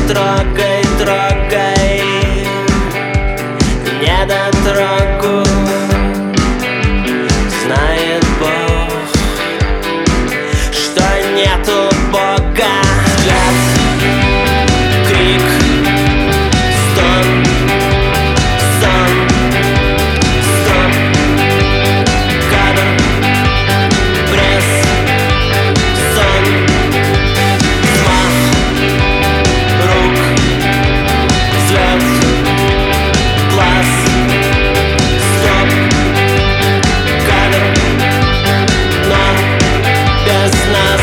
трогай, трогай недотрогу. Знает Бог, что нету Бога. Взгляд, крик, стон, сон, стоп, кадр, пресс, сон, взмах рук, взлет, глаз, стоп, кадр, но без нас.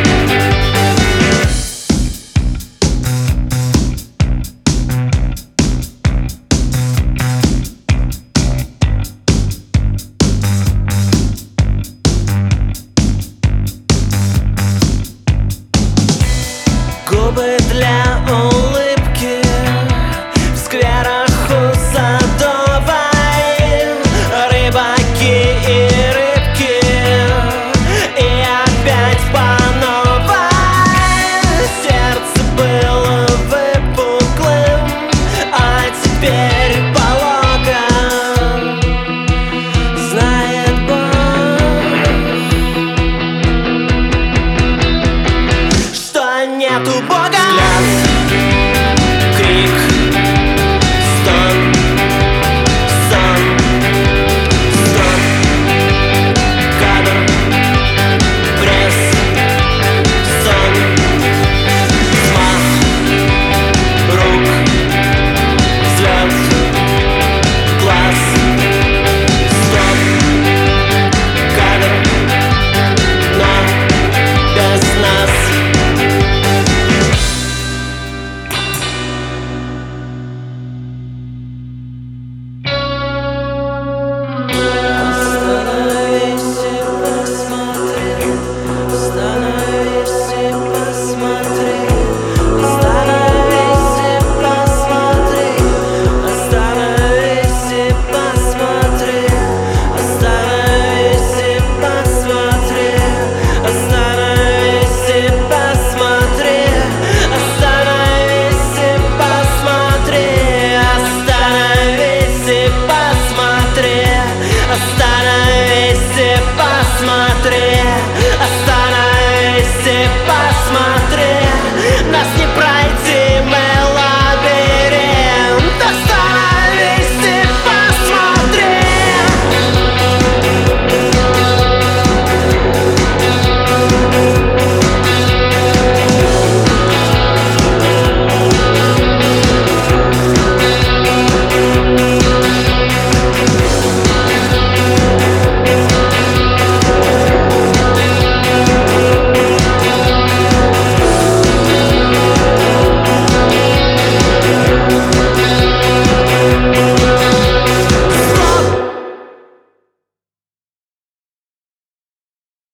Губы для улыбки в скверах у Садовой. Рыбаки и рыбки, и опять по новой. Сердце было выпуклым, а теперь пологом. Знает Бог, что нету Бога. Взгляд,